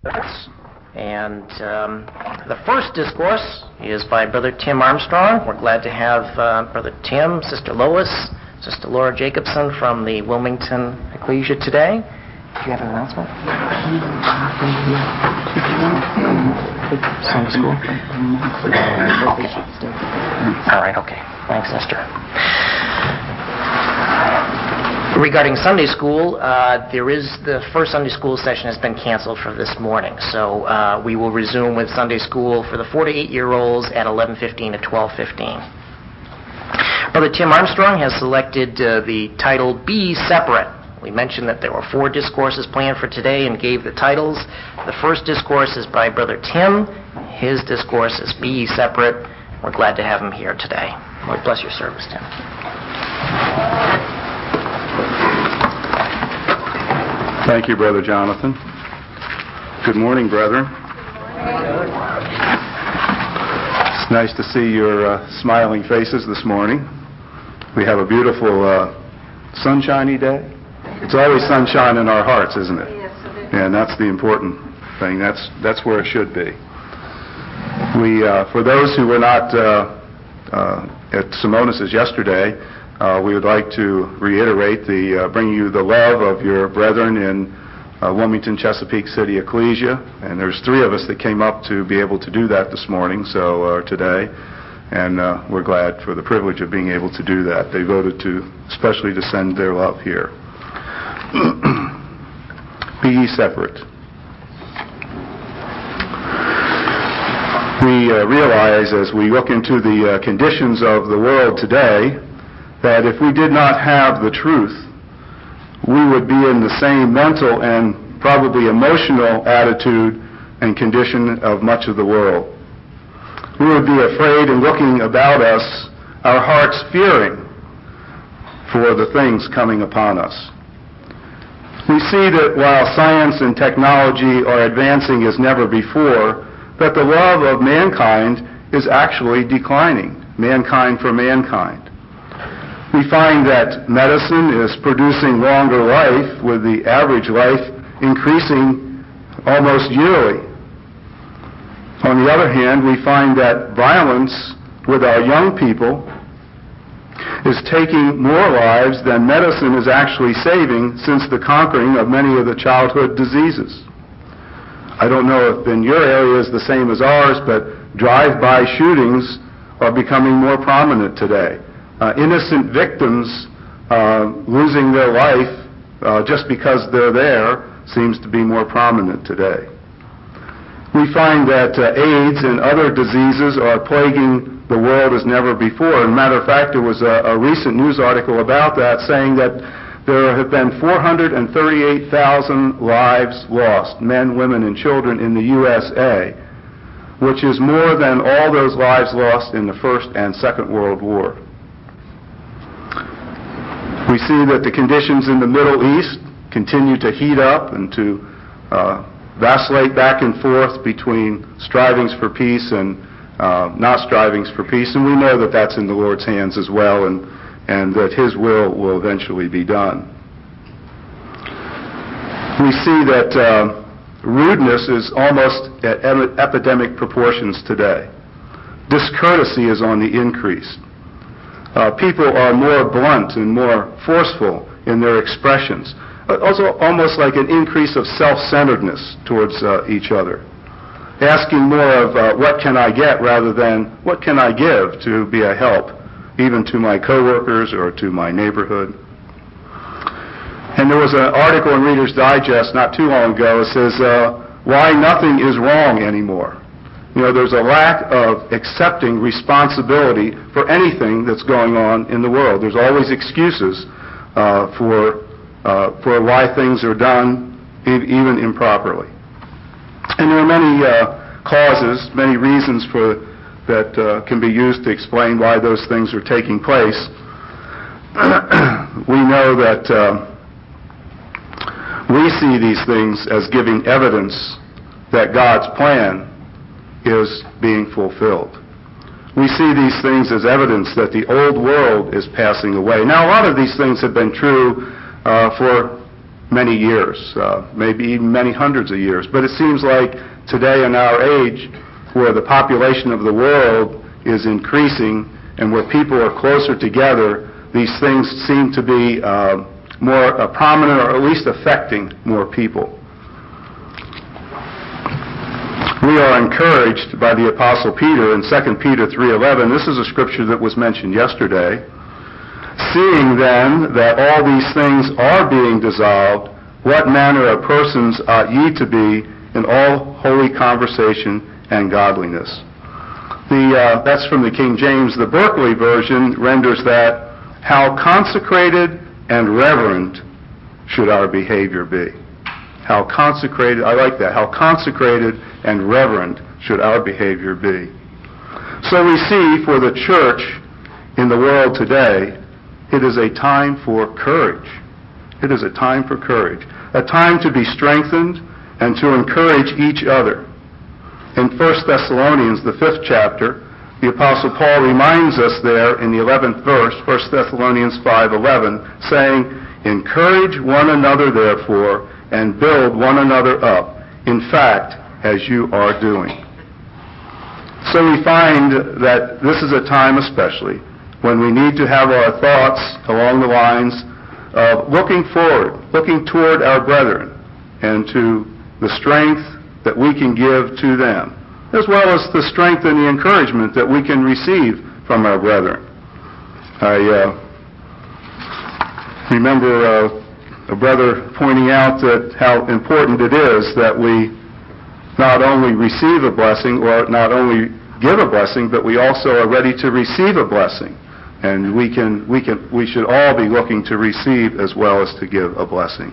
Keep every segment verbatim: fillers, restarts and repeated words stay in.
And um, the first discourse is by Brother Tim Armstrong. We're glad to have uh, Brother Tim, Sister Lois, Sister Laura Jacobson from the Wilmington Ecclesia today. Do you have an announcement? Sunday school? Okay. All right, okay. Thanks, Esther. Regarding Sunday school, uh, there is the first Sunday school session has been canceled for this morning, so uh, we will resume with Sunday school for the four to eight year olds at eleven fifteen to twelve fifteen. Brother Tim Armstrong has selected uh, the title "Be Separate." We mentioned that there were four discourses planned for today and gave the titles. The first discourse is by Brother Tim. His discourse is "Be Separate." We're glad to have him here today. Lord bless your service, Tim. Thank you, Brother Jonathan. Good morning, brethren. It's nice to see your uh, smiling faces this morning. We have a beautiful uh, sunshiny day. It's always sunshine in our hearts, isn't it? Yes, it is. And that's the important thing. That's that's where it should be. We, uh, for those who were not uh, uh, at Simonis's yesterday, Uh, we would like to reiterate the uh, bringing you the love of your brethren in uh, Wilmington, Chesapeake City Ecclesia, and there's three of us that came up to be able to do that this morning, so uh, today, and uh, we're glad for the privilege of being able to do that. They voted to, especially to send their love here. Be ye separate. We uh, realize as we look into the uh, conditions of the world today that if we did not have the truth, we would be in the same mental and probably emotional attitude and condition of much of the world. We would be afraid and looking about us, our hearts fearing for the things coming upon us. We see that while science and technology are advancing as never before, that the love of mankind is actually declining, mankind for mankind. We find that medicine is producing longer life, with the average life increasing almost yearly. On the other hand, we find that violence with our young people is taking more lives than medicine is actually saving since the conquering of many of the childhood diseases. I don't know if in your area is the same as ours, but drive-by shootings are becoming more prominent today. Uh, innocent victims uh, losing their life uh, just because they're there seems to be more prominent today. We find that uh, AIDS and other diseases are plaguing the world as never before. As a matter of fact, there was a, a recent news article about that saying that there have been four hundred thirty-eight thousand lives lost, men, women, and children in the U S A, which is more than all those lives lost in the First and Second World War. We see that the conditions in the Middle East continue to heat up and to uh, vacillate back and forth between strivings for peace and uh, not strivings for peace, and we know that that's in the Lord's hands as well, and, and that His will will eventually be done. We see that uh, rudeness is almost at epidemic proportions today. Discourtesy is on the increase. Uh, people are more blunt and more forceful in their expressions. Uh, also almost like an increase of self-centeredness towards uh, each other. Asking more of uh, what can I get rather than what can I give to be a help, even to my coworkers or to my neighborhood. And there was an article in Reader's Digest not too long ago that says, uh, why nothing is wrong anymore. You know, there's a lack of accepting responsibility for anything that's going on in the world. There's always excuses uh, for uh, for why things are done, e- even improperly. And there are many uh, causes, many reasons for that uh, can be used to explain why those things are taking place. We know that uh, we see these things as giving evidence that God's plan is being fulfilled. We see these things as evidence that the old world is passing away. Now, a lot of these things have been true uh, for many years, uh, maybe even many hundreds of years. But it seems like today in our age, where the population of the world is increasing and where people are closer together, these things seem to be uh, more uh, prominent, or at least affecting more people. We are encouraged by the Apostle Peter in Second Peter three eleven. This is a scripture that was mentioned yesterday. Seeing then that all these things are being dissolved, what manner of persons ought ye to be in all holy conversation and godliness? The, uh, that's from the King James. The Berkeley version renders that, how consecrated and reverent should our behavior be. How consecrated, I like that, how consecrated and reverent should our behavior be. So we see for the church in the world today, it is a time for courage. It is a time for courage. A time to be strengthened and to encourage each other. In First Thessalonians, the fifth chapter, the Apostle Paul reminds us there in the eleventh verse, First Thessalonians five eleven, saying, encourage one another therefore, and build one another up, in fact, as you are doing. So we find that this is a time especially when we need to have our thoughts along the lines of looking forward, looking toward our brethren, and to the strength that we can give to them, as well as the strength and the encouragement that we can receive from our brethren. I uh, remember uh, a brother pointing out that how important it is that we not only receive a blessing, or not only give a blessing, but we also are ready to receive a blessing. And we can, we can, we should all be looking to receive as well as to give a blessing.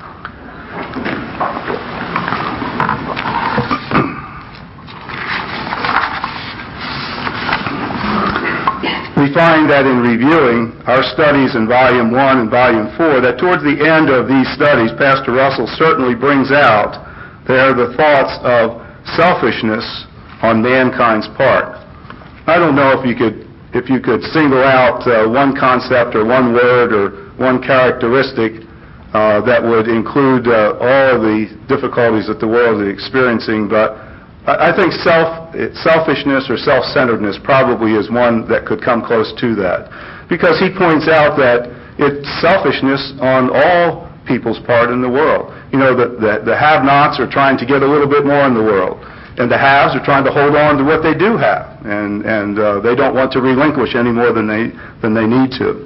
We find that in reviewing our studies in Volume one and Volume four, that towards the end of these studies, Pastor Russell certainly brings out there the thoughts of selfishness on mankind's part. I don't know if you could if you could single out uh, one concept or one word or one characteristic uh, that would include uh, all of the difficulties that the world is experiencing, but I think self, selfishness or self-centeredness probably is one that could come close to that. Because he points out that it's selfishness on all people's part in the world. You know, the, the, the have-nots are trying to get a little bit more in the world. And the haves are trying to hold on to what they do have. And, and uh, they don't want to relinquish any more than they, than they need to.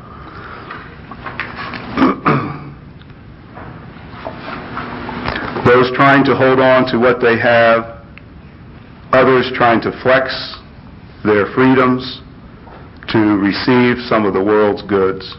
Those trying to hold on to what they have, others trying to flex their freedoms to receive some of the world's goods.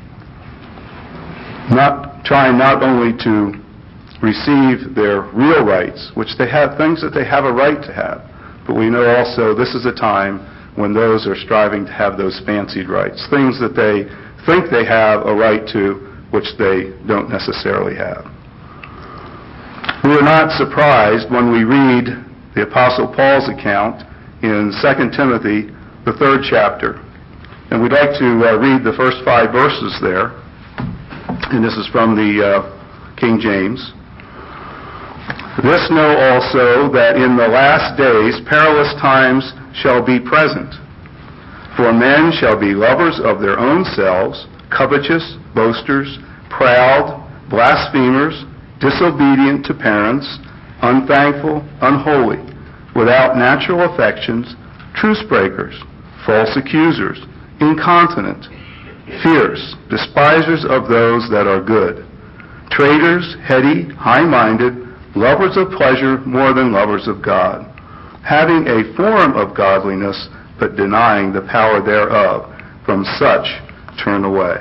Not trying not only to receive their real rights, which they have, things that they have a right to have, but we know also this is a time when those are striving to have those fancied rights, things that they think they have a right to, which they don't necessarily have. We are not surprised when we read the Apostle Paul's account in Second Timothy, the third chapter. And we'd like to uh, read the first five verses there. And this is from the uh, King James. This know also that in the last days perilous times shall be present. For men shall be lovers of their own selves, covetous, boasters, proud, blasphemers, disobedient to parents, unthankful, unholy, without natural affections, truce breakers, false accusers, incontinent, fierce, despisers of those that are good, traitors, heady, high-minded, lovers of pleasure more than lovers of God, having a form of godliness, but denying the power thereof. From such turn away.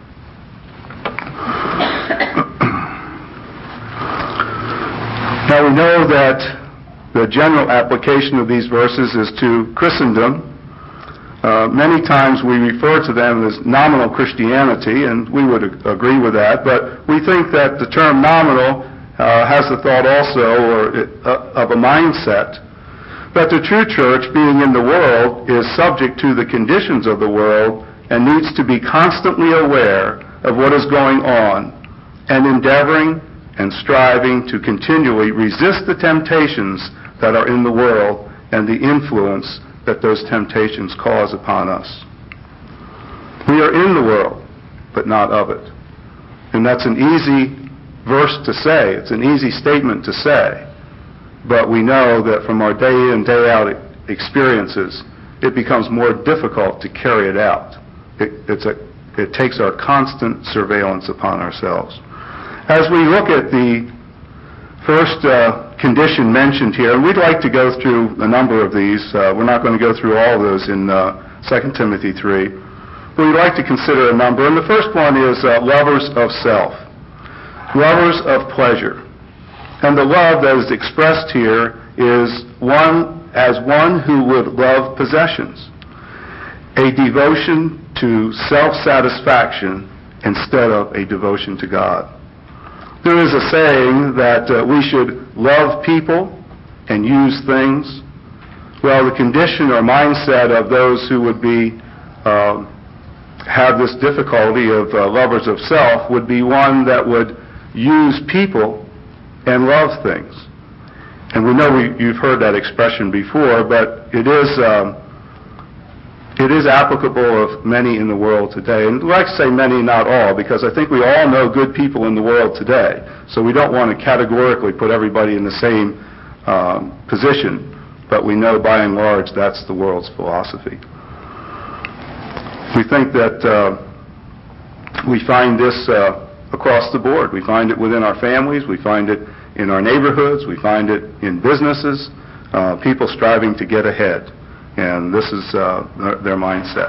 Now we know that the general application of these verses is to Christendom. Uh, many times we refer to them as nominal Christianity, and we would ag- agree with that, but we think that the term nominal uh, has the thought also or uh, of a mindset that the true church, being in the world, is subject to the conditions of the world and needs to be constantly aware of what is going on and endeavoring and striving to continually resist the temptations that are in the world and the influence that those temptations cause upon us. We are in the world, but not of it. And that's an easy verse to say. It's an easy statement to say. But we know that from our day in, day out experiences, it becomes more difficult to carry it out. It, it's a, it takes our constant surveillance upon ourselves. As we look at the first uh, condition mentioned here, and we'd like to go through a number of these. Uh, we're not going to go through all of those in uh, Second Timothy three. But we'd like to consider a number. And the first one is uh, lovers of self, lovers of pleasure. And the love that is expressed here is one as one who would love possessions, a devotion to self-satisfaction instead of a devotion to God. There is a saying that uh, we should love people and use things. Well, the condition or mindset of those who would be uh, have this difficulty of uh, lovers of self would be one that would use people and love things. And we know we, you've heard that expression before, but it is um, it is applicable of many in the world today. And I'd like to say many, not all, because I think we all know good people in the world today. So we don't want to categorically put everybody in the same um, position, but we know by and large that's the world's philosophy. We think that uh, we find this uh, across the board. We find it within our families. We find it in our neighborhoods. We find it in businesses, uh, people striving to get ahead. And this is uh, their mindset.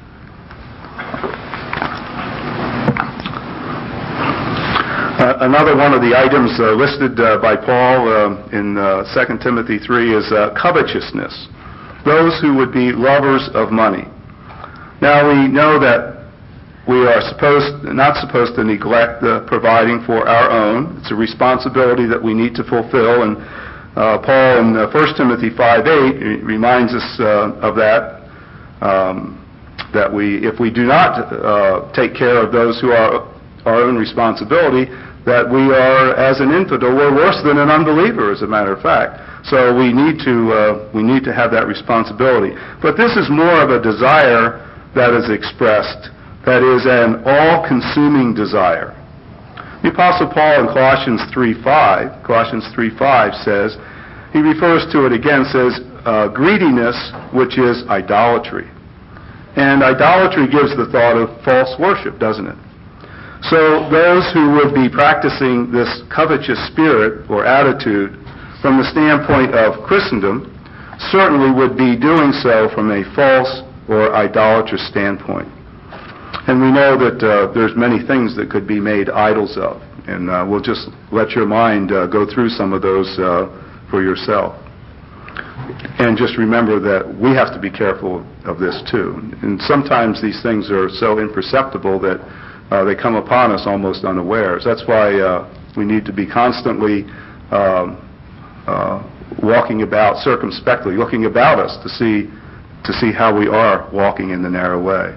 Uh, another one of the items uh, listed uh, by Paul uh, in uh, Second Timothy three is uh, covetousness, those who would be lovers of money. Now we know that we are supposed, not supposed to neglect the providing for our own. It's a responsibility that we need to fulfill, and uh, Paul in uh, First Timothy five eight reminds us uh, of that, um, that we, if we do not uh, take care of those who are our own responsibility, that we are, as an infidel, we're worse than an unbeliever, as a matter of fact. So we need to uh, we need to have that responsibility. But this is more of a desire that is expressed, that is an all-consuming desire. The Apostle Paul in Colossians three five, Colossians three five says, he refers to it again, says, uh, greediness, which is idolatry. And idolatry gives the thought of false worship, doesn't it? So those who would be practicing this covetous spirit or attitude from the standpoint of Christendom certainly would be doing so from a false or idolatrous standpoint. And we know that uh, there's many things that could be made idols of. And uh, we'll just let your mind uh, go through some of those uh, for yourself. And just remember that we have to be careful of this too. And sometimes these things are so imperceptible that uh, they come upon us almost unawares. That's why uh, we need to be constantly um, uh, walking about circumspectly, looking about us to see to see how we are walking in the narrow way.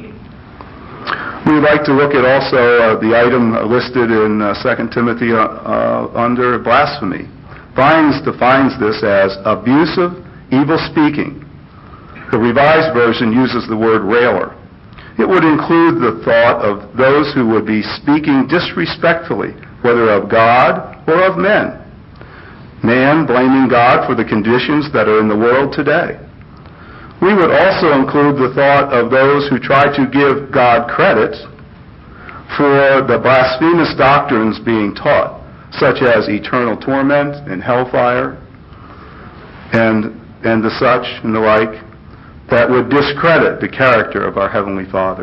We would like to look at also uh, the item listed in uh, Second Timothy uh, uh, under blasphemy. Vines defines this as abusive, evil speaking. The Revised Version uses the word railer. It would include the thought of those who would be speaking disrespectfully, whether of God or of men. Man blaming God for the conditions that are in the world today. We would also include the thought of those who try to give God credit for the blasphemous doctrines being taught, such as eternal torment and hellfire and, and the such and the like, that would discredit the character of our Heavenly Father.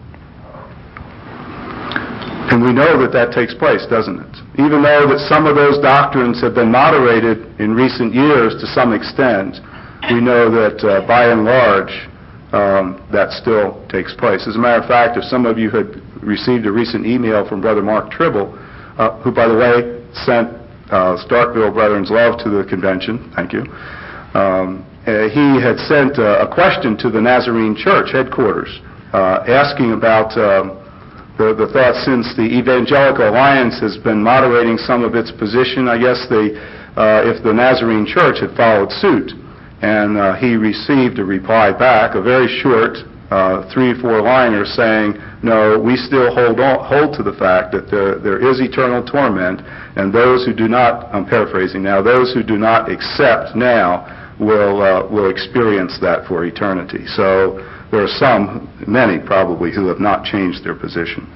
And we know that that takes place, doesn't it? Even though that some of those doctrines have been moderated in recent years to some extent, we know that uh, by and large um, that still takes place. As a matter of fact, if some of you had received a recent email from Brother Mark Tribble, uh, who, by the way, sent uh, Starkville Brethren's love to the convention, thank you, um, uh, he had sent uh, a question to the Nazarene Church headquarters uh, asking about um, the, the thought, since the Evangelical Alliance has been moderating some of its position, I guess the, uh, if the Nazarene Church had followed suit, and uh, he received a reply back, a very short uh, three or four liner saying, no, we still hold on, hold to the fact that there, there is eternal torment, and those who do not, I'm paraphrasing now, those who do not accept now will, uh, will experience that for eternity. So there are some, many probably, who have not changed their position.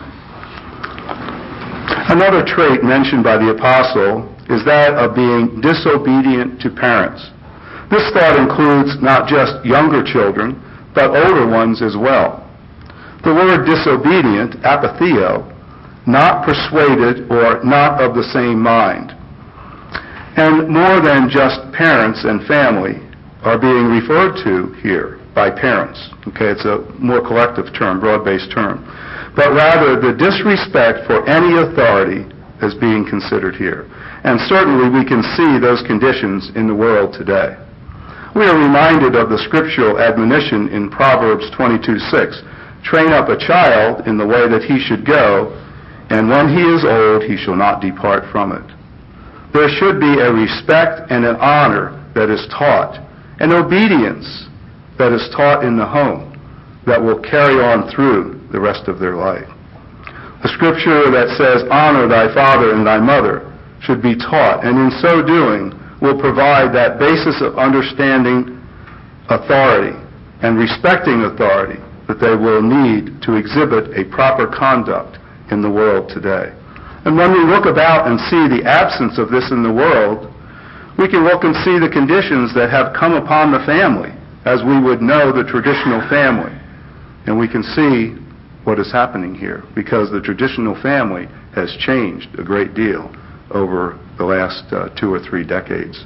Another trait mentioned by the apostle is that of being disobedient to parents. This thought includes not just younger children, but older ones as well. The word disobedient, apatheo, not persuaded or not of the same mind. And more than just parents and family are being referred to here by parents. Okay, it's a more collective term, broad-based term. But rather the disrespect for any authority is being considered here. And certainly we can see those conditions in the world today. We are reminded of the scriptural admonition in Proverbs twenty-two six. Train up a child in the way that he should go, and when he is old, he shall not depart from it. There should be a respect and an honor that is taught, an obedience that is taught in the home that will carry on through the rest of their life. The scripture that says, honor thy father and thy mother, should be taught, and in so doing will provide that basis of understanding authority and respecting authority that they will need to exhibit a proper conduct in the world today. And when we look about and see the absence of this in the world, we can look and see the conditions that have come upon the family as we would know the traditional family. And we can see what is happening here, because the traditional family has changed a great deal over the last uh, two or three decades.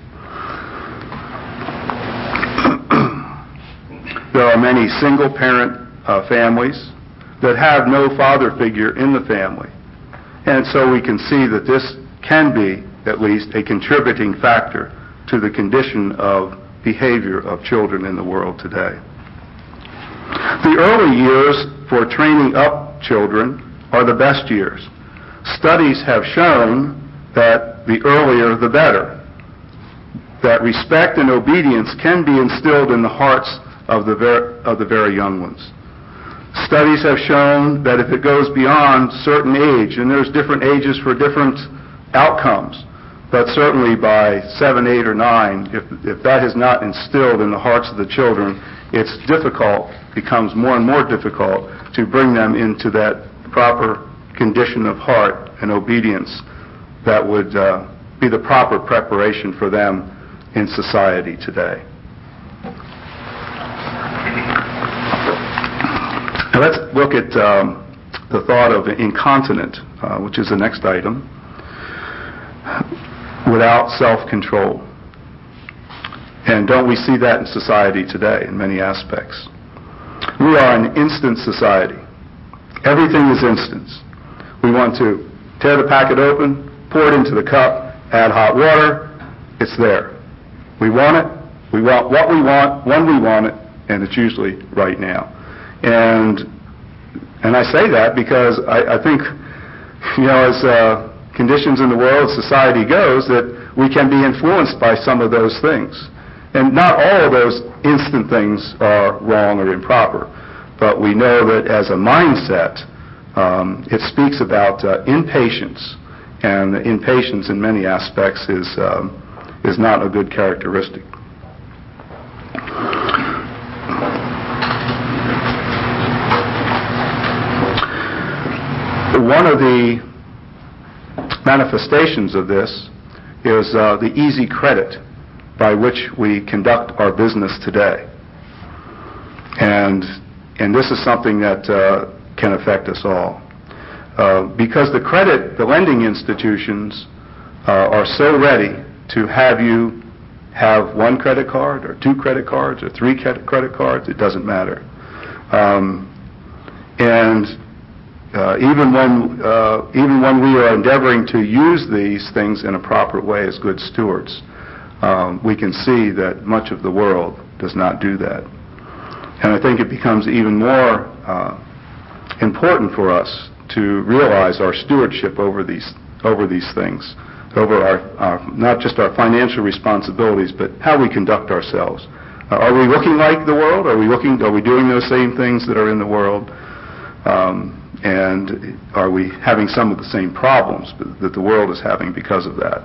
There are many single-parent uh, families that have no father figure in the family. And so we can see that this can be, at least, a contributing factor to the condition of behavior of children in the world today. The early years for training up children are the best years. Studies have shown that the earlier the better, that respect and obedience can be instilled in the hearts of the, ver- of the very young ones. Studies have shown that if it goes beyond certain age, and there's different ages for different outcomes, but certainly by seven, eight, or nine, if, if that is not instilled in the hearts of the children, it's difficult, becomes more and more difficult to bring them into that proper condition of heart and obedience that would uh, be the proper preparation for them in society today. Now let's look at um, the thought of incontinent, uh, which is the next item, without self-control. And don't we see that in society today in many aspects? We are an instant society. Everything is instance. We want to tear the packet open, pour it into the cup, add hot water, it's there. We want it, we want what we want, when we want it, and it's usually right now. And and I say that because I, I think, you know, as uh, conditions in the world, society goes, that we can be influenced by some of those things. And not all of those instant things are wrong or improper, but we know that as a mindset, um, it speaks about uh, impatience, and impatience in many aspects is um, is not a good characteristic. One of the manifestations of this is uh, the easy credit by which we conduct our business today. And and this is something that uh, can affect us all. Uh, because the credit, the lending institutions uh, are so ready to have you have one credit card or two credit cards or three credit cards, it doesn't matter. Um, and uh, even when uh, even when we are endeavoring to use these things in a proper way as good stewards, um, we can see that much of the world does not do that. And I think it becomes even more uh, important for us to realize our stewardship over these over these things, over our, our not just our financial responsibilities, but how we conduct ourselves. Uh, are we looking like the world? Are we looking? Are we doing those same things that are in the world? Um, and are we having some of the same problems that the world is having because of that?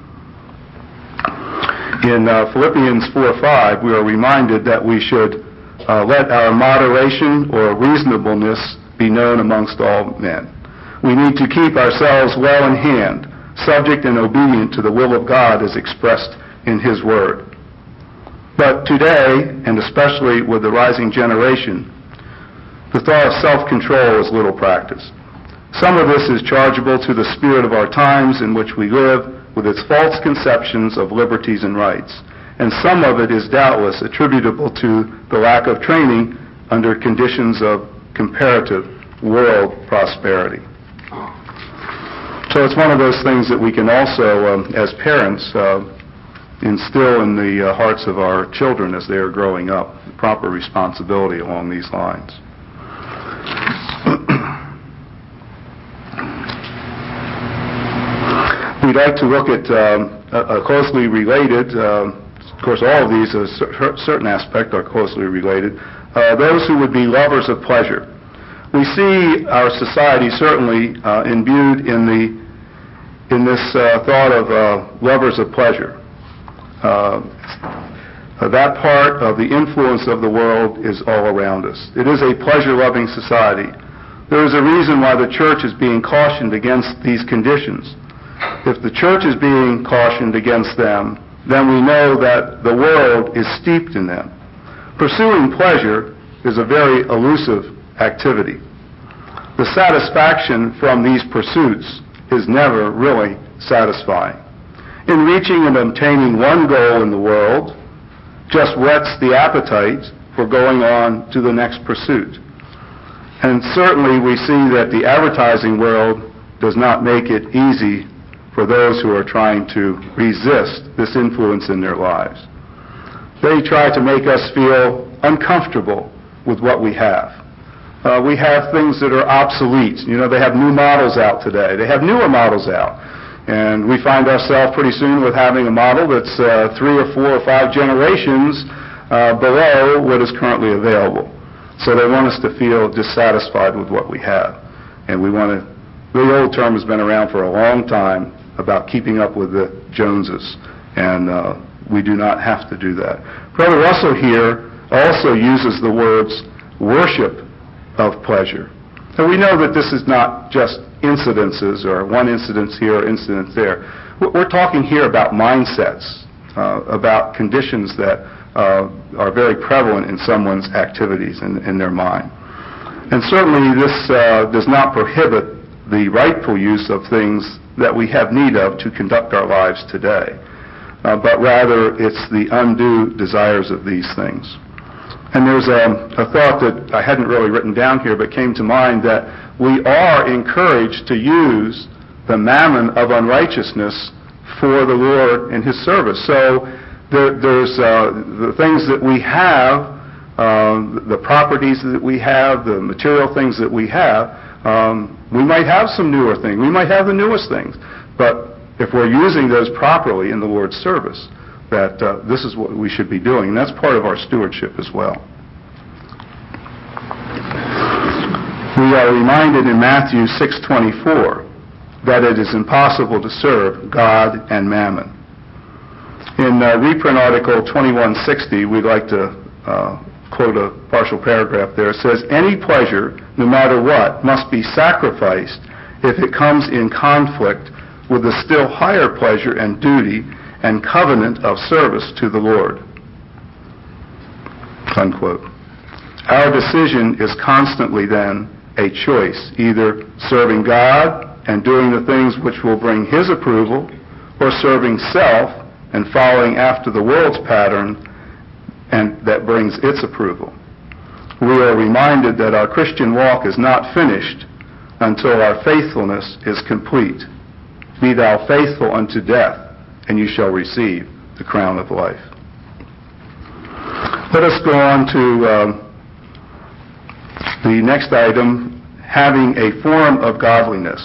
In uh, Philippians four five, we are reminded that we should uh, let our moderation or reasonableness be known amongst all men. We need to keep ourselves well in hand, subject and obedient to the will of God as expressed in His Word. But today, and especially with the rising generation, the thought of self-control is little practiced. Some of this is chargeable to the spirit of our times in which we live, with its false conceptions of liberties and rights, and some of it is doubtless attributable to the lack of training under conditions of comparative world prosperity. So it's one of those things that we can also, um, as parents, uh, instill in the uh, hearts of our children as they are growing up, proper responsibility along these lines. We'd like to look at um, a, a closely related, uh, of course all of these, a cer- certain aspect are closely related, uh, those who would be lovers of pleasure. We see our society certainly uh, imbued in the in this uh, thought of uh, lovers of pleasure. Uh, uh, that part of the influence of the world is all around us. It is a pleasure-loving society. There is a reason why the church is being cautioned against these conditions. If the church is being cautioned against them, then we know that the world is steeped in them. Pursuing pleasure is a very elusive activity. The satisfaction from these pursuits is never really satisfying. In reaching and obtaining one goal in the world just whets the appetite for going on to the next pursuit. And certainly we see that the advertising world does not make it easy for those who are trying to resist this influence in their lives. They try to make us feel uncomfortable with what we have. Uh, we have things that are obsolete. You know, they have new models out today. They have newer models out. And we find ourselves pretty soon with having a model that's uh, three or four or five generations uh, below what is currently available. So they want us to feel dissatisfied with what we have. And we want to, the old term has been around for a long time about keeping up with the Joneses. And uh, we do not have to do that. Brother Russell here also uses the words worship of pleasure. And we know that this is not just incidences or one incidence here or incidence there. We're talking here about mindsets, uh, about conditions that uh, are very prevalent in someone's activities and in, in their mind. And certainly this uh, does not prohibit the rightful use of things that we have need of to conduct our lives today, uh, but rather it's the undue desires of these things. And there's a, a thought that I hadn't really written down here but came to mind, that we are encouraged to use the mammon of unrighteousness for the Lord in His service. So there, there's uh, the things that we have, uh, the properties that we have, the material things that we have. Um, we might have some newer things. We might have the newest things. But if we're using those properly in the Lord's service, that uh, this is what we should be doing. And that's part of our stewardship as well. We are reminded in Matthew six twenty-four that it is impossible to serve God and mammon. In uh, reprint article twenty-one sixty, we'd like to uh, quote a partial paragraph there. It says, "Any pleasure, no matter what, must be sacrificed if it comes in conflict with the still higher pleasure and duty and covenant of service to the Lord." Unquote. Our decision is constantly then a choice, either serving God and doing the things which will bring His approval, or serving self and following after the world's pattern and that brings its approval. We are reminded that our Christian walk is not finished until our faithfulness is complete. "Be thou faithful unto death, and you shall receive the crown of life." Let us go on to um, the next item having a form of godliness.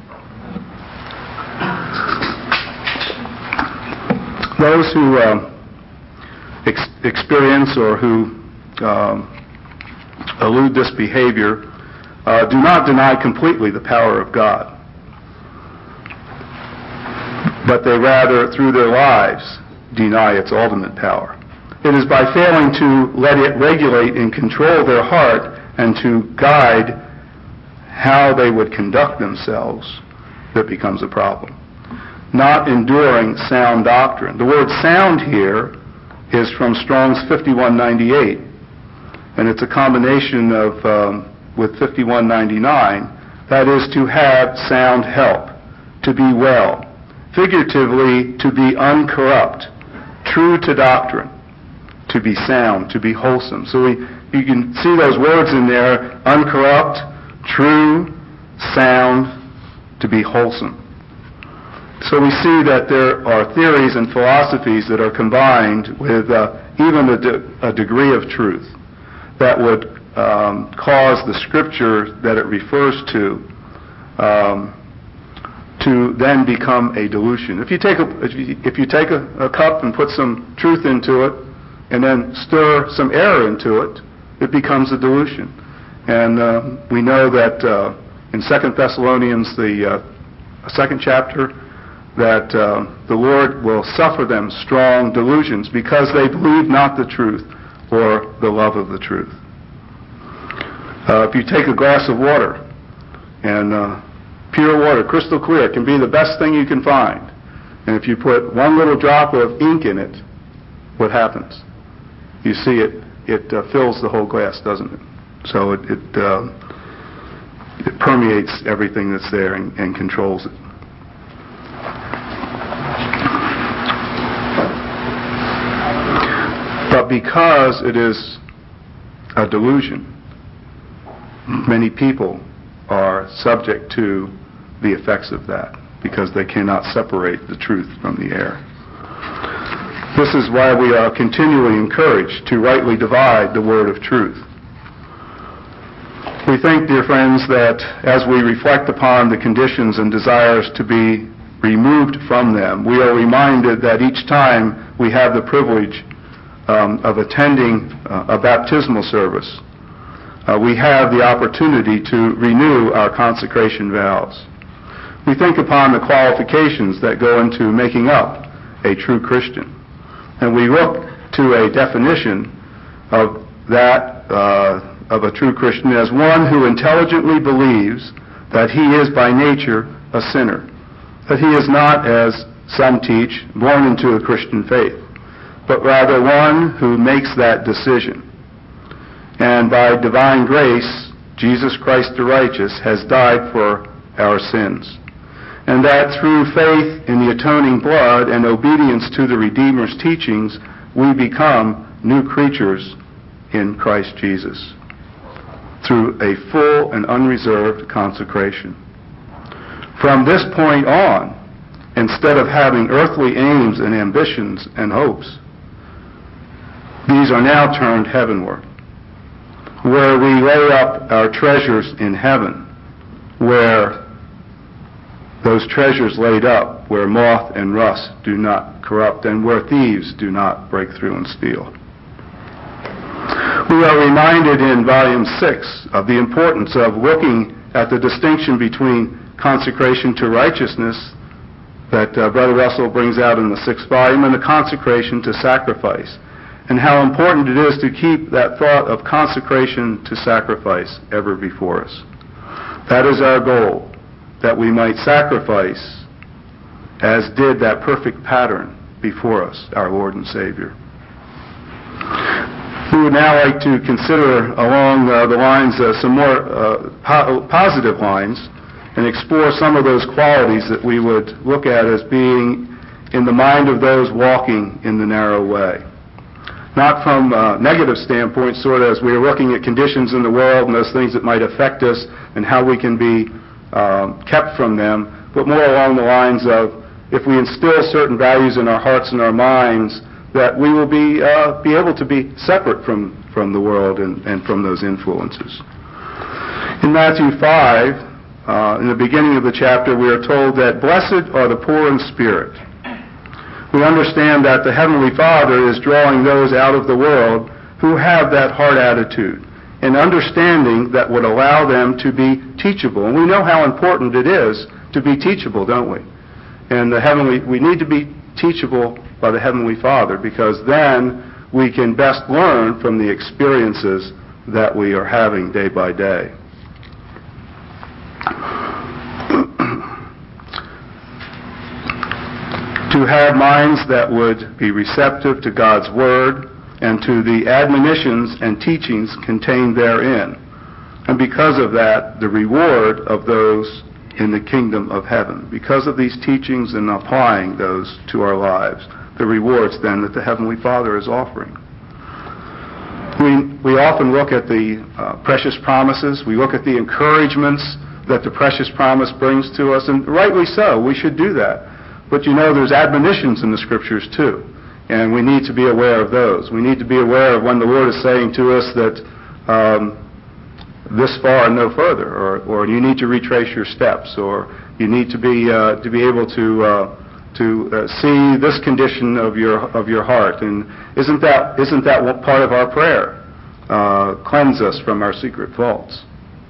Those who uh, ex- experience or who um, elude this behavior uh, do not deny completely the power of God, but they rather, through their lives, deny its ultimate power. It is by failing to let it regulate and control their heart and to guide how they would conduct themselves that becomes a problem. Not enduring sound doctrine. The word sound here is from Strong's fifty-one ninety-eight, and it's a combination of um, with fifty-one ninety-nine. That is to have sound help, to be well, figuratively to be uncorrupt, true to doctrine, to be sound, to be wholesome. So we, you can see those words in there: uncorrupt, true, sound, to be wholesome. So we see that there are theories and philosophies that are combined with uh, even a, de- a degree of truth that would um, cause the scripture that it refers to um, to then become a dilution. If you take a if you, if you take a, a cup and put some truth into it and then stir some error into it, it becomes a dilution. And uh, we know that uh, in Second Thessalonians, the uh, second chapter, that uh, the Lord will suffer them strong delusions because they believe not the truth or the love of the truth. Uh, if you take a glass of water, and uh, pure water, crystal clear, it can be the best thing you can find. And if you put one little drop of ink in it, what happens? You see it, it uh, fills the whole glass, doesn't it? So it, it, uh, it permeates everything that's there and, and controls it. But because it is a delusion, many people are subject to the effects of that because they cannot separate the truth from the error. This is why we are continually encouraged to rightly divide the word of truth. We think, dear friends, that as we reflect upon the conditions and desires to be removed from them, we are reminded that each time we have the privilege um, of attending uh, a baptismal service, uh, we have the opportunity to renew our consecration vows. We think upon the qualifications that go into making up a true Christian, and we look to a definition of that uh, of a true Christian as one who intelligently believes that he is by nature a sinner, that he is not, as some teach, born into a Christian faith, but rather one who makes that decision. And by divine grace, Jesus Christ the righteous has died for our sins. And that through faith in the atoning blood and obedience to the Redeemer's teachings, we become new creatures in Christ Jesus through a full and unreserved consecration. From this point on, instead of having earthly aims and ambitions and hopes, these are now turned heavenward, where we lay up our treasures in heaven, where those treasures laid up, where moth and rust do not corrupt, and where thieves do not break through and steal. We are reminded in Volume six of the importance of looking at the distinction between consecration to righteousness that uh, Brother Russell brings out in the sixth volume and the consecration to sacrifice, and how important it is to keep that thought of consecration to sacrifice ever before us. That is our goal, that we might sacrifice as did that perfect pattern before us, our Lord and Savior. We would now like to consider along uh, the lines, uh, some more uh, po- positive lines, and explore some of those qualities that we would look at as being in the mind of those walking in the narrow way. Not from a negative standpoint, sort of as we are looking at conditions in the world and those things that might affect us and how we can be um, kept from them, but more along the lines of if we instill certain values in our hearts and our minds, that we will be uh, be able to be separate from, from the world and, and from those influences. In Matthew five, uh, in the beginning of the chapter, we are told that blessed are the poor in spirit. We understand that the Heavenly Father is drawing those out of the world who have that heart attitude, and understanding that would allow them to be teachable. And we know how important it is to be teachable, don't we? And the heavenly, we need to be teachable by the Heavenly Father, because then we can best learn from the experiences that we are having day by day. To have minds that would be receptive to God's Word and to the admonitions and teachings contained therein. And because of that, the reward of those in the kingdom of heaven. Because of these teachings and applying those to our lives, the rewards then that the Heavenly Father is offering. We, we often look at the uh, precious promises. We look at the encouragements that the precious promise brings to us, and rightly so, we should do that. But you know, there's admonitions in the Scriptures too, and we need to be aware of those. We need to be aware of when the Lord is saying to us that um, this far and no further, or, or you need to retrace your steps, or you need to be uh, to be able to uh, to uh, see this condition of your of your heart. And isn't that isn't that what part of our prayer? Uh, cleanse us from our secret faults.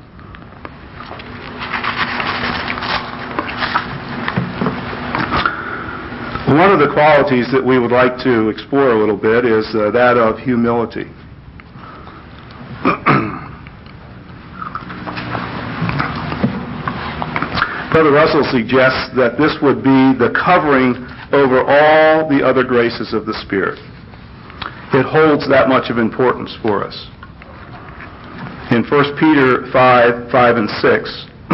One of the qualities that we would like to explore a little bit is uh, that of humility. Brother Russell suggests that this would be the covering over all the other graces of the Spirit. It holds that much of importance for us. In First Peter five, five and six,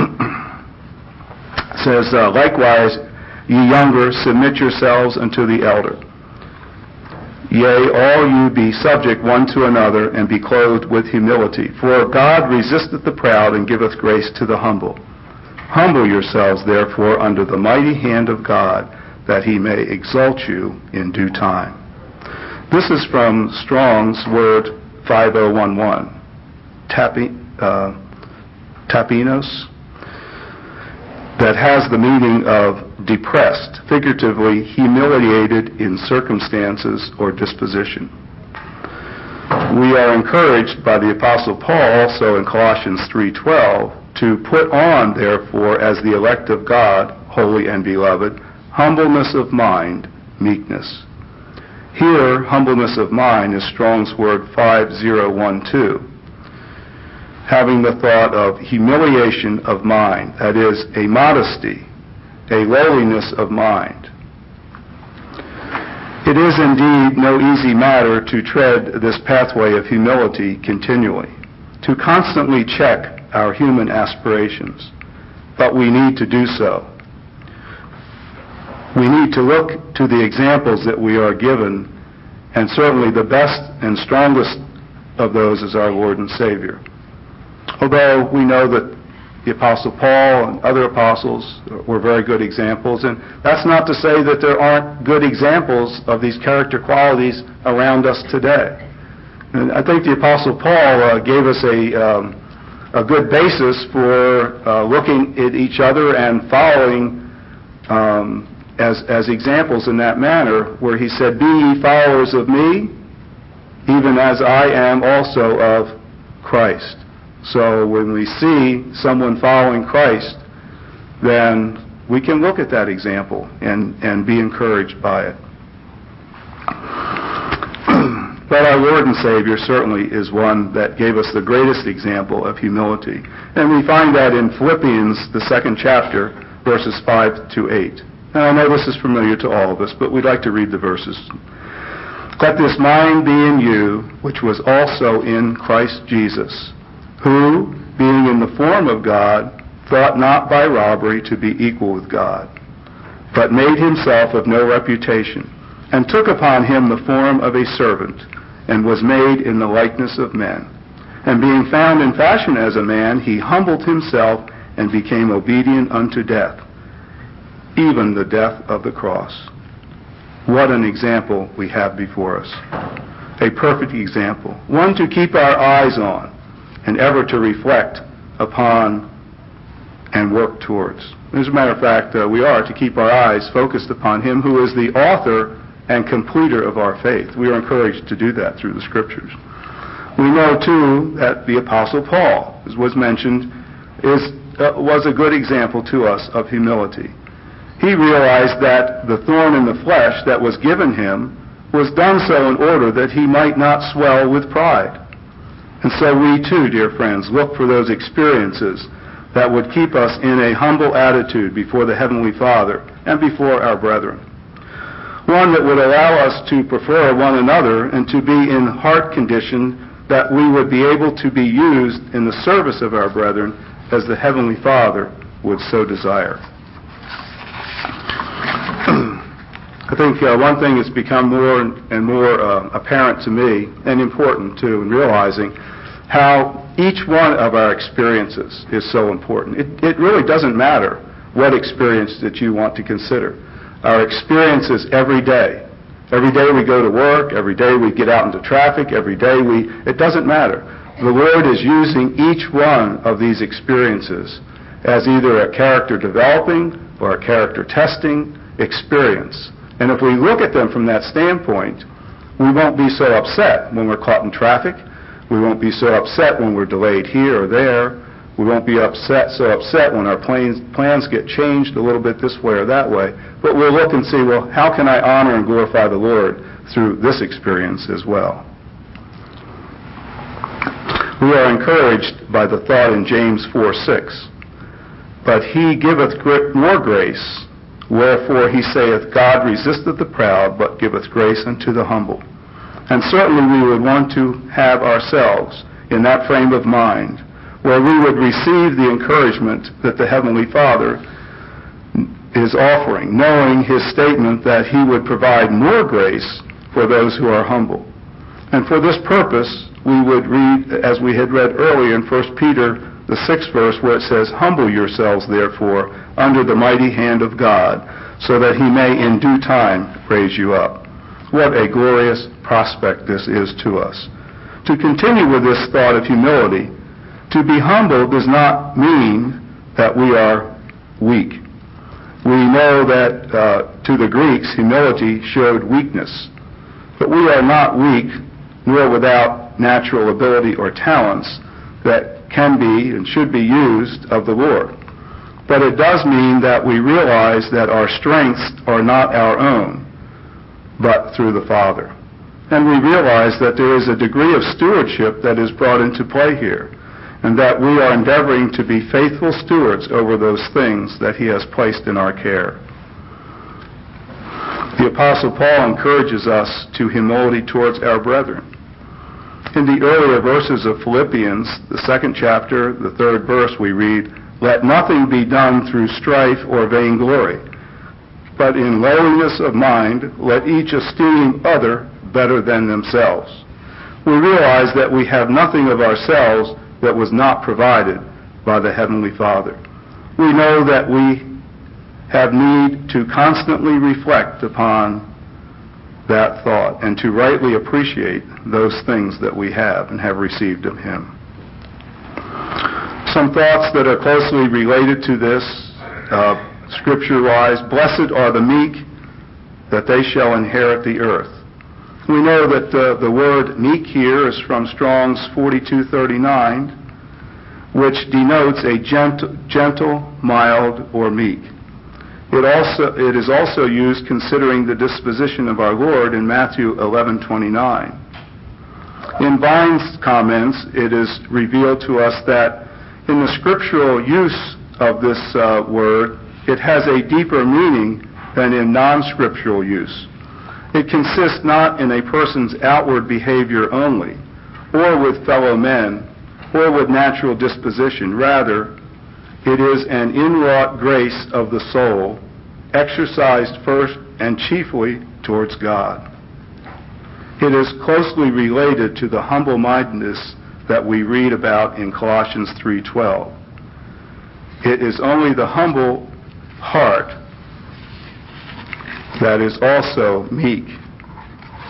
it says, uh, likewise, ye younger, submit yourselves unto the elder. Yea, all you be subject one to another, and be clothed with humility. For God resisteth the proud, and giveth grace to the humble. Humble yourselves, therefore, under the mighty hand of God, that he may exalt you in due time. This is from Strong's Word five oh one one. Tapi, uh, tapinos, that has the meaning of depressed, figuratively humiliated in circumstances or disposition. We are encouraged by the Apostle Paul also in Colossians three twelve to put on, therefore, as the elect of God, holy and beloved, humbleness of mind, meekness. Here, humbleness of mind is Strong's Word five oh one two. Having the thought of humiliation of mind, that is, a modesty, a lowliness of mind. It is indeed no easy matter to tread this pathway of humility continually, to constantly check our human aspirations, but we need to do so. We need to look to the examples that we are given, and certainly the best and strongest of those is our Lord and Savior. Although we know that the Apostle Paul and other apostles were very good examples, and that's not to say that there aren't good examples of these character qualities around us today. And I think the Apostle Paul uh, gave us a, um, a good basis for uh, looking at each other and following um, as, as examples in that manner, where he said, be ye followers of me, even as I am also of Christ. So when we see someone following Christ, then we can look at that example and, and be encouraged by it. But our Lord and Savior certainly is one that gave us the greatest example of humility. And we find that in Philippians, the second chapter, verses five to eight. Now I know this is familiar to all of us, but we'd like to read the verses. Let this mind be in you, which was also in Christ Jesus, who, being in the form of God, thought not by robbery to be equal with God, but made himself of no reputation, and took upon him the form of a servant, and was made in the likeness of men. And being found in fashion as a man, he humbled himself, and became obedient unto death, even the death of the cross. What an example we have before us. A perfect example. One to keep our eyes on, and ever to reflect upon and work towards. As a matter of fact, uh, we are to keep our eyes focused upon him who is the author and completer of our faith. We are encouraged to do that through the Scriptures. We know, too, that the Apostle Paul, as was mentioned, is, uh, was a good example to us of humility. He realized that the thorn in the flesh that was given him was done so in order that he might not swell with pride. And so we, too, dear friends, look for those experiences that would keep us in a humble attitude before the Heavenly Father and before our brethren. One that would allow us to prefer one another and to be in heart condition that we would be able to be used in the service of our brethren as the Heavenly Father would so desire. I think uh, one thing that's become more and more uh, apparent to me, and important too, in realizing how each one of our experiences is so important. It, it really doesn't matter what experience that you want to consider. Our experiences every day. Every day we go to work, every day we get out into traffic, every day we... It doesn't matter. The Lord is using each one of these experiences as either a character developing or a character testing experience. And if we look at them from that standpoint, we won't be so upset when we're caught in traffic. We won't be so upset when we're delayed here or there. We won't be upset so upset when our plans, plans get changed a little bit this way or that way. But we'll look and see, well, how can I honor and glorify the Lord through this experience as well? We are encouraged by the thought in James four six. But he giveth more grace, wherefore he saith, God resisteth the proud, but giveth grace unto the humble. And certainly we would want to have ourselves in that frame of mind where we would receive the encouragement that the Heavenly Father is offering, knowing his statement that he would provide more grace for those who are humble. And for this purpose, we would read, as we had read earlier in First Peter, the sixth verse, where it says, Humble yourselves, therefore, under the mighty hand of God, so that he may in due time raise you up. What a glorious prospect this is to us. To continue with this thought of humility, to be humble does not mean that we are weak. We know that uh, to the Greeks, humility showed weakness. But we are not weak, nor without natural ability or talents that can be and should be used of the Lord. But it does mean that we realize that our strengths are not our own, but through the Father. And we realize that there is a degree of stewardship that is brought into play here, and that we are endeavoring to be faithful stewards over those things that he has placed in our care. The Apostle Paul encourages us to humility towards our brethren. In the earlier verses of Philippians, the second chapter, the third verse, we read, Let nothing be done through strife or vainglory, but in lowliness of mind let each esteem other better than themselves. We realize that we have nothing of ourselves that was not provided by the Heavenly Father. We know that we have need to constantly reflect upon that thought and to rightly appreciate those things that we have and have received of him. Some thoughts that are closely related to this, uh, scripture-wise: Blessed are the meek, that they shall inherit the earth. We know that uh, the word meek here is from Strong's forty-two thirty-nine, which denotes a gentle, gentle, mild, or meek. It also it is also used considering the disposition of our Lord in Matthew eleven twenty-nine. In Vine's comments, it is revealed to us that in the scriptural use of this uh, word, it has a deeper meaning than in non-scriptural use. It consists not in a person's outward behavior only, or with fellow men, or with natural disposition. Rather, it is an inwrought grace of the soul, exercised first and chiefly towards God. It is closely related to the humble-mindedness that we read about in Colossians three twelve. It is only the humble heart that is also meek,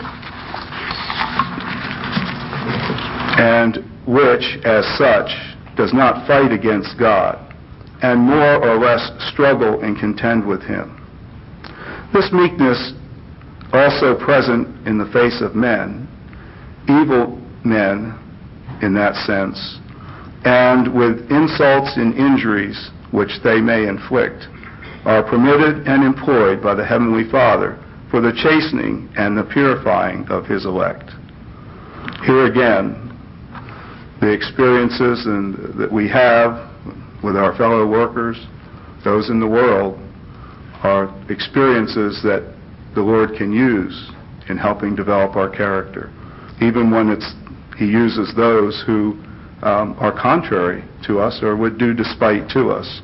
and which, as such, does not fight against God, and more or less struggle and contend with him. This meekness also present in the face of men, evil men in that sense, and with insults and injuries which they may inflict, are permitted and employed by the Heavenly Father for the chastening and the purifying of his elect. Here again, the experiences and, that we have with our fellow workers, those in the world, are experiences that the Lord can use in helping develop our character, even when it's, he uses those who um, are contrary to us or would do despite to us.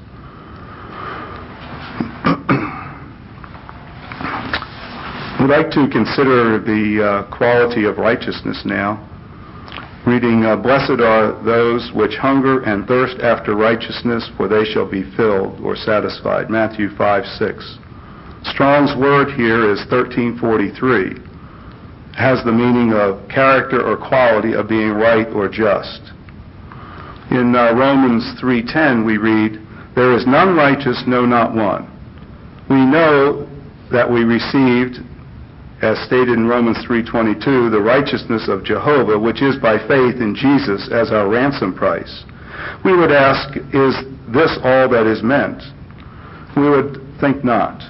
We'd like to consider the uh, quality of righteousness now. Reading, uh, Blessed are those which hunger and thirst after righteousness, for they shall be filled or satisfied. Matthew five six. Strong's word here is thirteen forty-three. It has the meaning of character or quality of being right or just. In uh, Romans three ten we read, There is none righteous, no, not one. We know that we received, as stated in Romans three twenty-two, the righteousness of Jehovah, which is by faith in Jesus as our ransom price. We would ask, is this all that is meant? We would think not.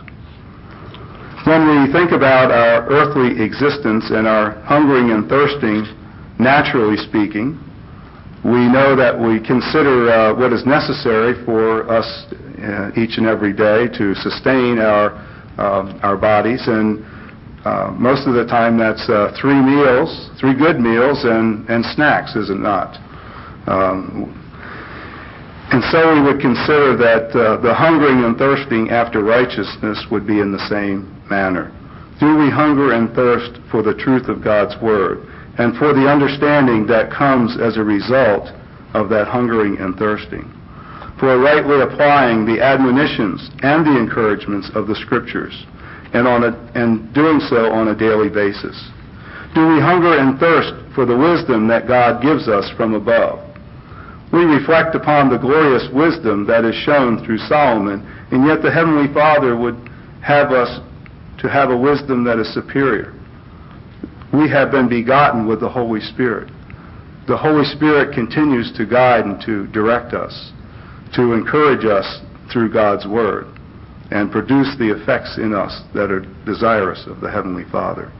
When we think about our earthly existence and our hungering and thirsting, naturally speaking, we know that we consider uh, what is necessary for us uh, each and every day to sustain our, uh, our bodies, and Uh, most of the time that's uh, three meals, three good meals, and, and snacks, is it not? Um, and so we would consider that uh, the hungering and thirsting after righteousness would be in the same manner. Do we hunger and thirst for the truth of God's Word and for the understanding that comes as a result of that hungering and thirsting? For rightly applying the admonitions and the encouragements of the Scriptures, and on a, and doing so on a daily basis? Do we hunger and thirst for the wisdom that God gives us from above? We reflect upon the glorious wisdom that is shown through Solomon, and yet the Heavenly Father would have us to have a wisdom that is superior. We have been begotten with the Holy Spirit. The Holy Spirit continues to guide and to direct us, to encourage us through God's Word, and produce the effects in us that are desirous of the Heavenly Father.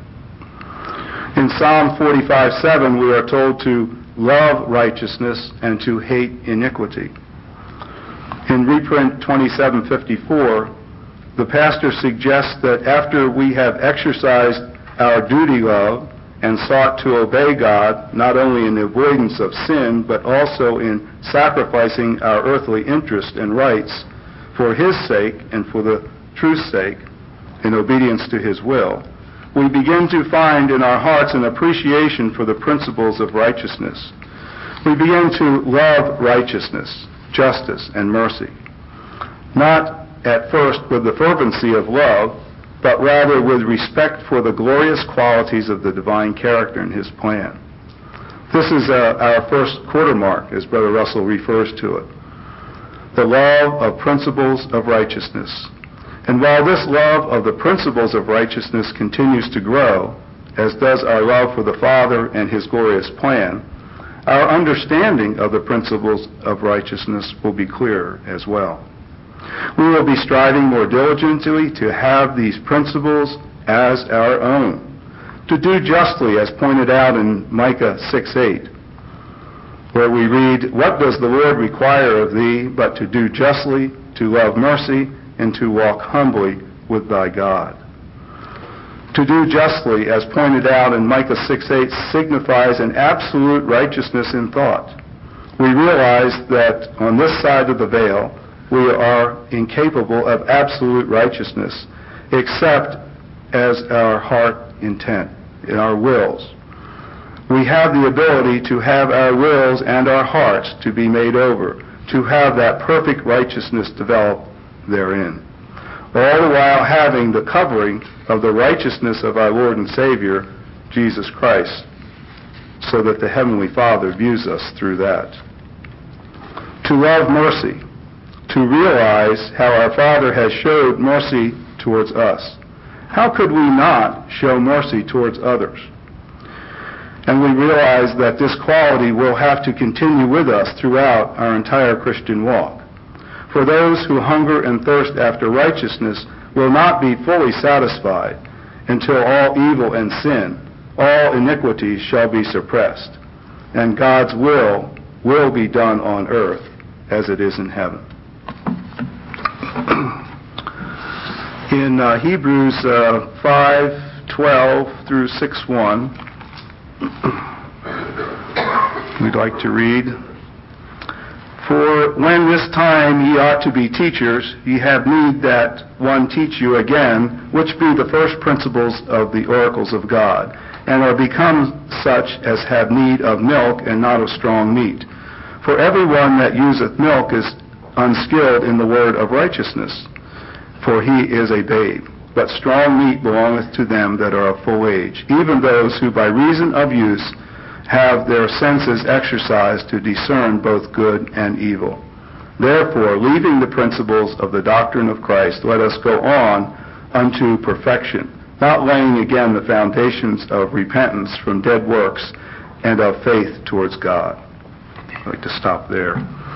In Psalm forty-five seven, we are told to love righteousness and to hate iniquity. In reprint twenty-seven fifty-four, the pastor suggests that after we have exercised our duty love and sought to obey God, not only in the avoidance of sin, but also in sacrificing our earthly interests and rights for His sake and for the truth's sake, in obedience to His will, we begin to find in our hearts an appreciation for the principles of righteousness. We begin to love righteousness, justice, and mercy, not at first with the fervency of love, but rather with respect for the glorious qualities of the divine character and His plan. This is uh, our first quarter mark, as Brother Russell refers to it. The love of principles of righteousness. And while this love of the principles of righteousness continues to grow, as does our love for the Father and His glorious plan, our understanding of the principles of righteousness will be clearer as well. We will be striving more diligently to have these principles as our own, to do justly, as pointed out in Micah six eight. Where we read, What does the Lord require of thee but to do justly, to love mercy, and to walk humbly with thy God? To do justly, as pointed out in Micah six eight, signifies an absolute righteousness in thought. We realize that on this side of the veil, we are incapable of absolute righteousness, except as our heart intent, in our wills. We have the ability to have our wills and our hearts to be made over, to have that perfect righteousness develop therein, all the while having the covering of the righteousness of our Lord and Savior, Jesus Christ, so that the Heavenly Father views us through that. to love mercy, to realize how our Father has showed mercy towards us. How could we not show mercy towards others? And we realize that this quality will have to continue with us throughout our entire Christian walk. For those who hunger and thirst after righteousness will not be fully satisfied until all evil and sin, all iniquity shall be suppressed, and God's will will be done on earth as it is in heaven. In uh, Hebrews uh, five twelve through six one, we'd like to read, For when this time ye ought to be teachers, ye have need that one teach you again, which be the first principles of the oracles of God, and are become such as have need of milk and not of strong meat. For everyone that useth milk is unskilled in the word of righteousness, for he is a babe. But strong meat belongeth to them that are of full age, even those who by reason of use have their senses exercised to discern both good and evil. Therefore, leaving the principles of the doctrine of Christ, let us go on unto perfection, not laying again the foundations of repentance from dead works and of faith towards God. I'd like to stop there.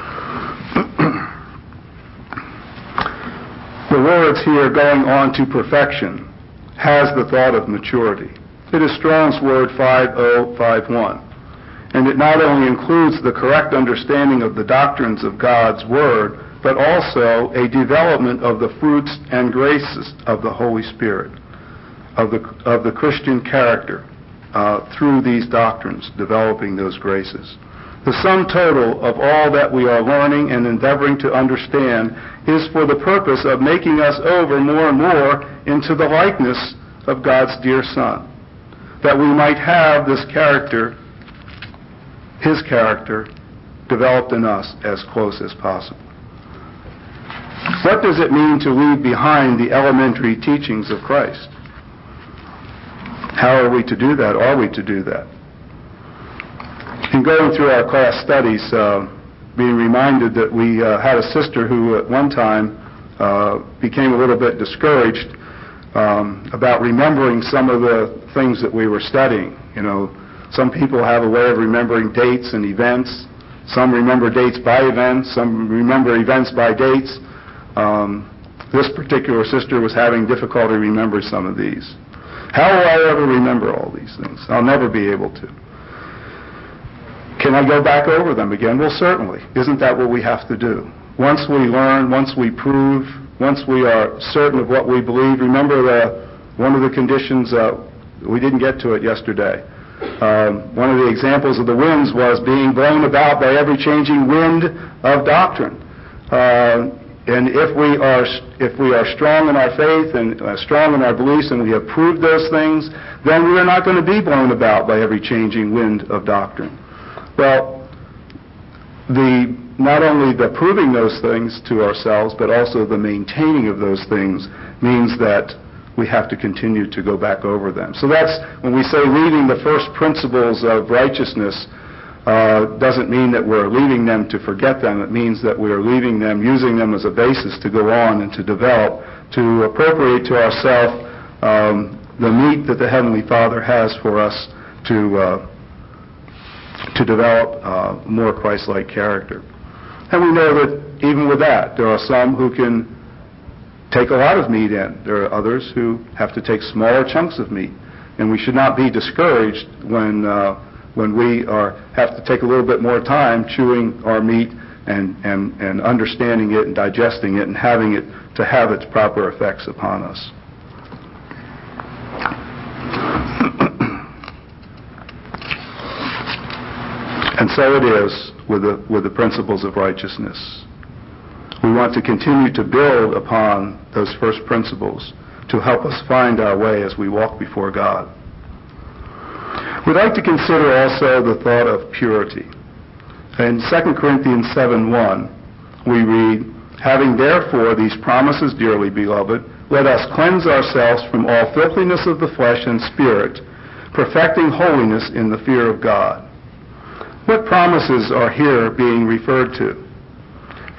The words here, going on to perfection, has the thought of maturity. It is Strong's word five oh five one. And it not only includes the correct understanding of the doctrines of God's Word, but also a development of the fruits and graces of the Holy Spirit, of the, of the Christian character, uh, through these doctrines, developing those graces. The sum total of all that we are learning and endeavoring to understand is for the purpose of making us over more and more into the likeness of God's dear Son, that we might have this character, His character, developed in us as close as possible. What does it mean to leave behind the elementary teachings of Christ? How are we to do that? Are we to do that? In going through our class studies, uh, being reminded that we uh, had a sister who at one time uh, became a little bit discouraged um, about remembering some of the things that we were studying. You know, some people have a way of remembering dates and events. Some remember dates by events. Some remember events by dates. Um, this particular sister was having difficulty remembering some of these. How will I ever remember all these things? I'll never be able to. Can I go back over them again? Well, certainly. Isn't that what we have to do? Once we learn, once we prove, once we are certain of what we believe. Remember the, one of the conditions, uh, we didn't get to it yesterday. Um, one of the examples of the winds was being blown about by every changing wind of doctrine. Uh, and if we are if we are strong in our faith and uh, strong in our beliefs and we have proved those things, then we are not going to be blown about by every changing wind of doctrine. Well, the not only the proving those things to ourselves, but also the maintaining of those things means that we have to continue to go back over them. So that's, when we say leaving the first principles of righteousness, uh, doesn't mean that we're leaving them to forget them. It means that we are leaving them, using them as a basis to go on and to develop, to appropriate to ourselves um, the meat that the Heavenly Father has for us to uh, to develop uh, more Christ-like character. And we know that even with that, there are some who can take a lot of meat in. There are others who have to take smaller chunks of meat. And we should not be discouraged when uh, when we are have to take a little bit more time chewing our meat and, and, and understanding it and digesting it and having it to have its proper effects upon us. And so it is with the, with the principles of righteousness. We want to continue to build upon those first principles to help us find our way as we walk before God. We'd like to consider also the thought of purity. In Second Corinthians seven one, we read, "Having therefore these promises, dearly beloved, let us cleanse ourselves from all filthiness of the flesh and spirit, perfecting holiness in the fear of God." What promises are here being referred to?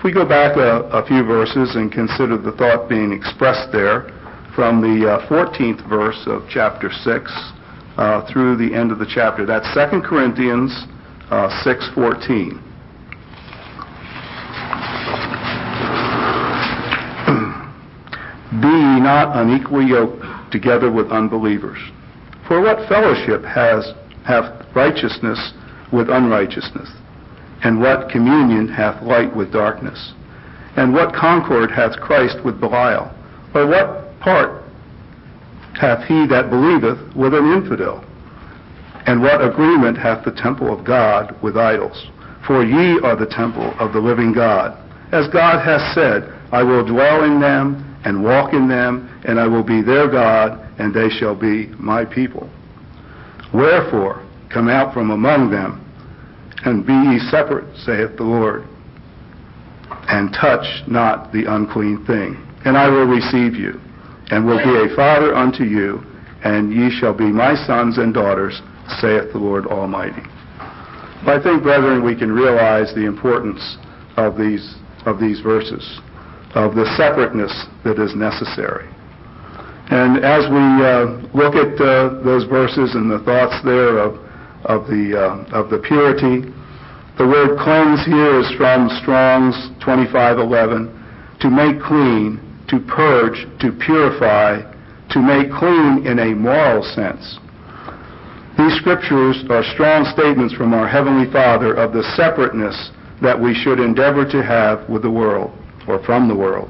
we go back a, a few verses and consider the thought being expressed there from the uh, fourteenth verse of chapter six uh, through the end of the chapter. That's Second Corinthians uh, six fourteen. Be ye not unequally yoked together with unbelievers. For what fellowship has hath righteousness with unrighteousness? And what communion hath light with darkness? And what concord hath Christ with Belial? Or what part hath he that believeth with an infidel? And what agreement hath the temple of God with idols? For ye are the temple of the living God. As God hath said, I will dwell in them and walk in them, and I will be their God, and they shall be my people. Wherefore, come out from among them, and be ye separate, saith the Lord, and touch not the unclean thing. And I will receive you, and will be a father unto you, and ye shall be my sons and daughters, saith the Lord Almighty. But I think, brethren, we can realize the importance of these, of these verses, of the separateness that is necessary. And as we uh, look at uh, those verses and the thoughts there of, of, the, uh, of the purity, the word cleanse here is from Strong's twenty-five eleven, to make clean, to purge, to purify, to make clean in a moral sense. These scriptures are strong statements from our Heavenly Father of the separateness that we should endeavor to have with the world, or from the world,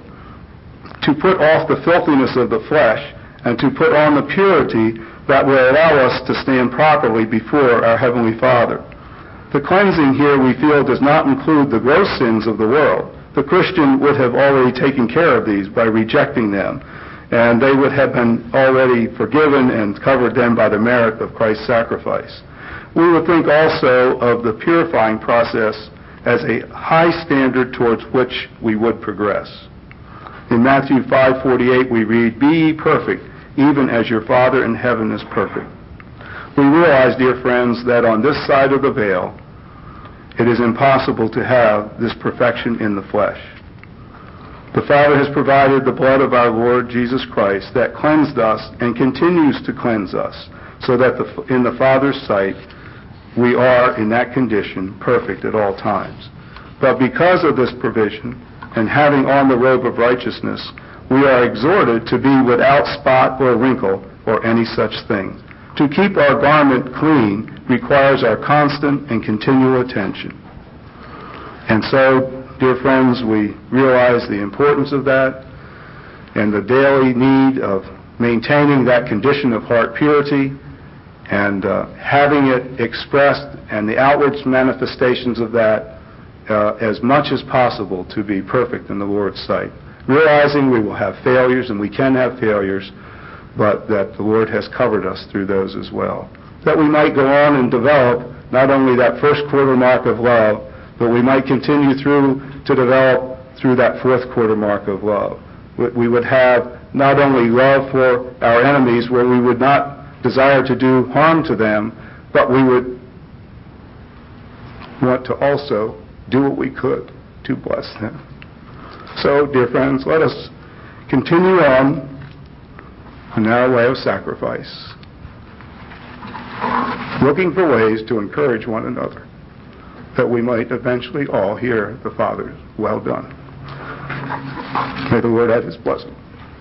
to put off the filthiness of the flesh and to put on the purity that will allow us to stand properly before our Heavenly Father. The cleansing here, we feel, does not include the gross sins of the world. The Christian would have already taken care of these by rejecting them, and they would have been already forgiven and covered then by the merit of Christ's sacrifice. We would think also of the purifying process as a high standard towards which we would progress. In Matthew five forty-eight we read, Be ye perfect, even as your Father in heaven is perfect. We realize, dear friends, that on this side of the veil, it is impossible to have this perfection in the flesh. The Father has provided the blood of our Lord Jesus Christ that cleansed us and continues to cleanse us, so that the, in the Father's sight, we are, in that condition, perfect at all times. But because of this provision, and having on the robe of righteousness, we are exhorted to be without spot or wrinkle or any such thing. To keep our garment clean requires our constant and continual attention. And so, dear friends, we realize the importance of that and the daily need of maintaining that condition of heart purity and uh, having it expressed and the outward manifestations of that uh, as much as possible to be perfect in the Lord's sight. Realizing we will have failures, and we can have failures, but that the Lord has covered us through those as well. That we might go on and develop not only that first quarter mark of love, but we might continue through to develop through that fourth quarter mark of love. We would have not only love for our enemies, where we would not desire to do harm to them, but we would want to also do what we could to bless them. So, dear friends, let us continue on a narrow way of sacrifice, looking for ways to encourage one another, that we might eventually all hear the Father's well done. May the Lord add his blessing.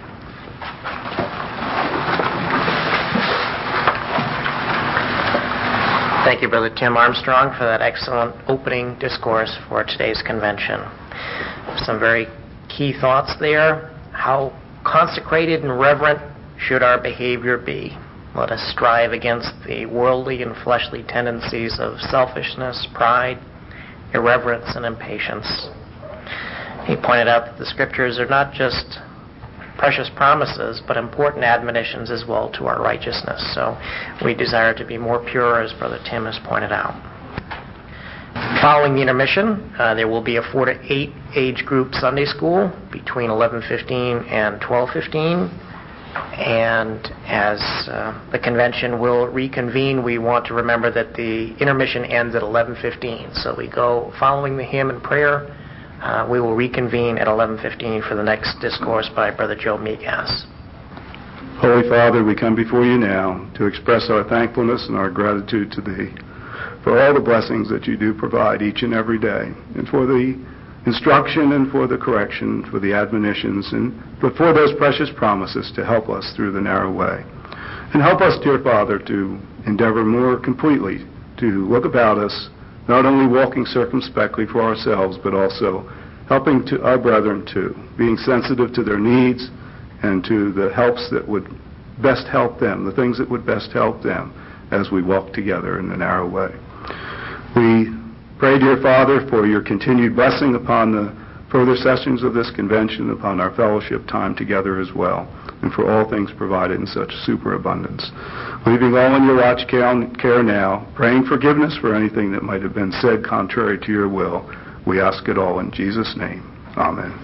Thank you, Brother Tim Armstrong, for that excellent opening discourse for today's convention. Some very key thoughts there. How consecrated and reverent should our behavior be? Let us strive against the worldly and fleshly tendencies of selfishness, pride, irreverence, and impatience. He pointed out that the Scriptures are not just precious promises, but important admonitions as well to our righteousness. So we desire to be more pure, as Brother Tim has pointed out. Following the intermission, uh, there will be a four to eight age group Sunday school between eleven fifteen and twelve fifteen. And as uh, the convention will reconvene, we want to remember that the intermission ends at eleven fifteen. So we go following the hymn and prayer Uh, We will reconvene at eleven fifteen for the next discourse by Brother Joe Migas. Holy Father, we come before you now to express our thankfulness and our gratitude to Thee for all the blessings that you do provide each and every day, and for the instruction and for the correction, for the admonitions, and but for those precious promises to help us through the narrow way. And help us, dear Father, to endeavor more completely to look about us, not only walking circumspectly for ourselves, but also helping to our brethren too, being sensitive to their needs and to the helps that would best help them, the things that would best help them as we walk together in the narrow way. We pray, dear Father, for your continued blessing upon the further sessions of this convention, upon our fellowship time together as well, and for all things provided in such superabundance. Leaving all in your watch care now, praying forgiveness for anything that might have been said contrary to your will, we ask it all in Jesus' name. Amen.